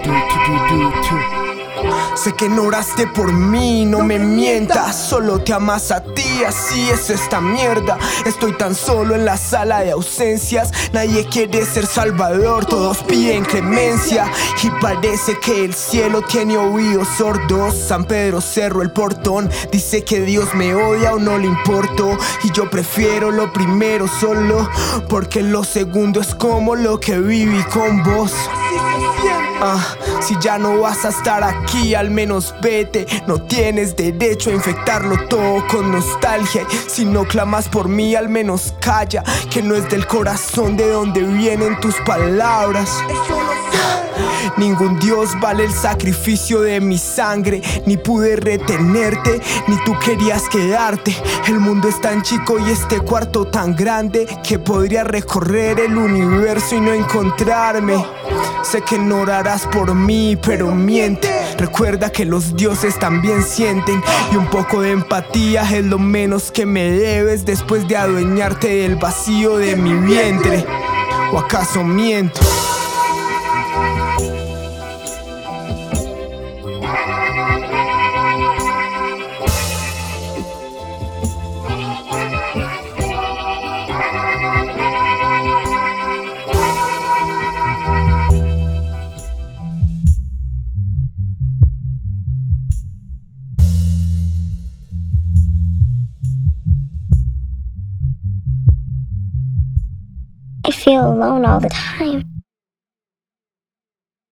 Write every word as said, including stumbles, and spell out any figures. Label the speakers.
Speaker 1: Sé que no oraste por mí, no me mientas. Solo te amas a ti, así es esta mierda. Estoy tan solo en la sala de ausencias. Nadie quiere ser salvador, todos piden clemencia. Y parece que el cielo tiene oídos sordos. San Pedro cerró el portón, dice que Dios me odia o no le importo. Y yo prefiero lo primero solo, porque lo segundo es como lo que viví con vos. Ah, si ya no vas a estar aquí, al menos vete. No tienes derecho a infectarlo todo con nostalgia. Y si no clamas por mí, al menos calla, que no es del corazón de donde vienen tus palabras. Ningún Dios vale el sacrificio de mi sangre. Ni pude retenerte, ni tú querías quedarte. El mundo es tan chico y este cuarto tan grande, que podría recorrer el universo y no encontrarme. Sé que no orarás por mí, pero miente. Recuerda que los dioses también sienten, y un poco de empatía es lo menos que me debes después de adueñarte del vacío de mi vientre. ¿O acaso miento?
Speaker 2: I feel alone all the time.